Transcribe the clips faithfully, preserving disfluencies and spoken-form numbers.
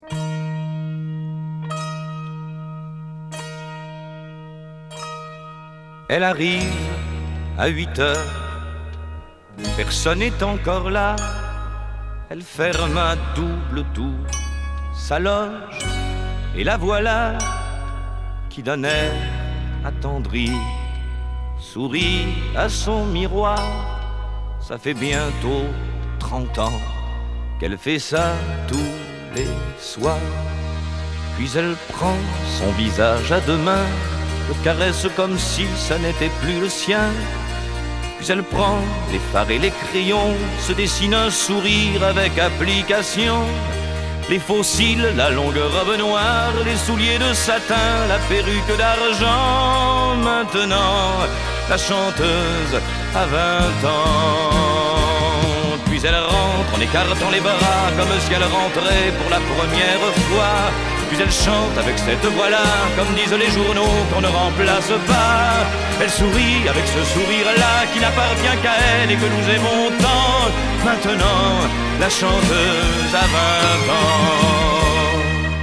Elle arrive à huit heures, personne n'est encore là. Elle ferme à double tour sa loge, et la voilà qui d'un air attendri sourit à son miroir. Ça fait bientôt trente ans qu'elle fait ça tous les soirs. Puis elle prend son visage à deux mains, le caresse comme si ça n'était plus le sien. Puis elle prend les fards et les crayons, se dessine un sourire avec application. Les faux cils, la longue robe noire, les souliers de satin, la perruque d'argent. Maintenant, la chanteuse a vingt ans. Puis elle rentre en écartant les bras, comme si elle rentrait pour la première fois. Puis elle chante avec cette voix-là, comme disent les journaux, qu'on ne remplace pas. Elle sourit avec ce sourire-là qui n'appartient qu'à elle et que nous aimons tant. Maintenant, la chanteuse a vingt ans.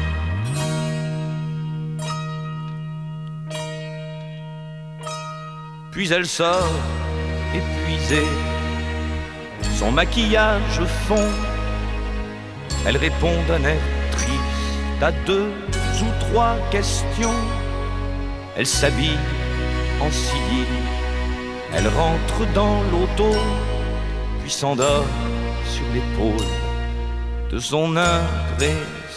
Puis elle sort, épuisée, son maquillage fond. Elle répond d'un air triste à deux ou trois questions. Elle s'habille en civil, elle rentre dans l'auto, puis s'endort sur l'épaule de son impresario.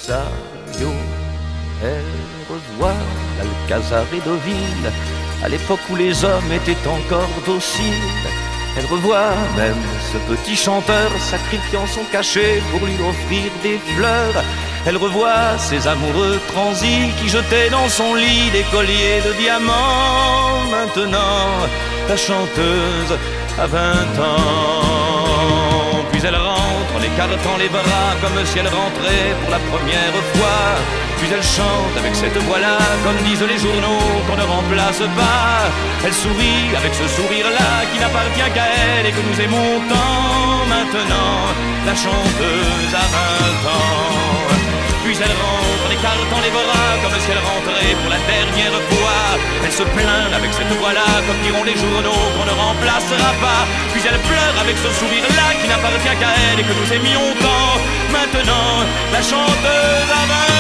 Elle revoit l'Alcazar et Deauville, à l'époque où les hommes étaient encore dociles. Elle revoit même ce petit chanteur sacrifiant son cachet pour lui offrir des fleurs. Elle revoit ces amoureux transis qui jetaient dans son lit des colliers de diamants. Maintenant, la chanteuse a vingt ans. Puis elle rentre en écartant les bras comme si elle rentrait pour la première fois. Puis elle chante avec cette voix-là, comme disent les journaux, qu'on ne remplace pas. Elle sourit avec ce sourire-là qui n'appartient qu'à elle et que nous aimons tant. Maintenant, la chanteuse a vingt ans. Puis elle rentre en écartant les bras comme si elle rentrait pour la dernière fois. Elle se plaint avec cette voix-là, comme diront les journaux, qu'on ne remplacera pas. Puis elle pleure avec ce sourire-là qui n'appartient qu'à elle et que nous aimions tant. Maintenant, la chanteuse a vingt ans.